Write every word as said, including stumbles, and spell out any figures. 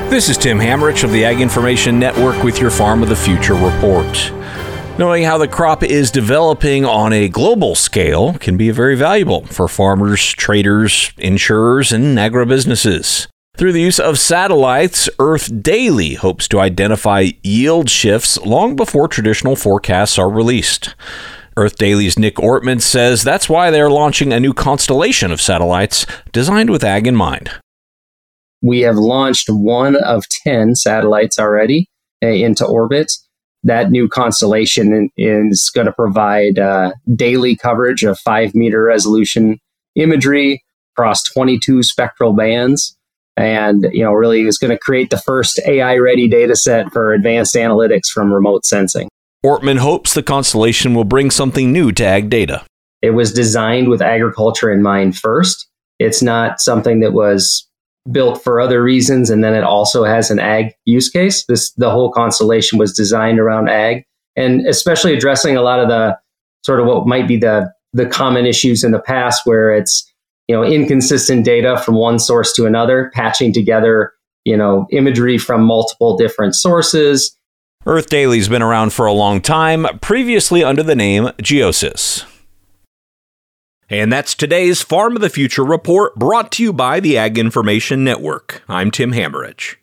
This is Tim Hammerich of the Ag Information Network with your Farm of the Future report. Knowing how the crop is developing on a global scale can be very valuable for farmers, traders, insurers, and agribusinesses. Through the use of satellites, Earth Daily hopes to identify yield shifts long before traditional forecasts are released. Earth Daily's Nick Ortman says that's why they're launching a new constellation of satellites designed with ag in mind. We have launched one of ten satellites already uh, into orbit. That new constellation is going to provide uh, daily coverage of five meter resolution imagery across twenty-two spectral bands. And, you know, really is going to create the first A I-ready data set for advanced analytics from remote sensing. Ortman hopes the constellation will bring something new to ag data. It was designed with agriculture in mind first. It's not something that was built for other reasons, and then it also has an ag use case. This the whole constellation was designed around ag, and especially addressing a lot of the sort of what might be the the common issues in the past, where it's you know inconsistent data from one source to another, patching together you know imagery from multiple different sources. Earth Daily's been around for a long time, previously under the name Geosys. And that's today's Farm of the Future report, brought to you by the Ag Information Network. I'm Tim Hammerich.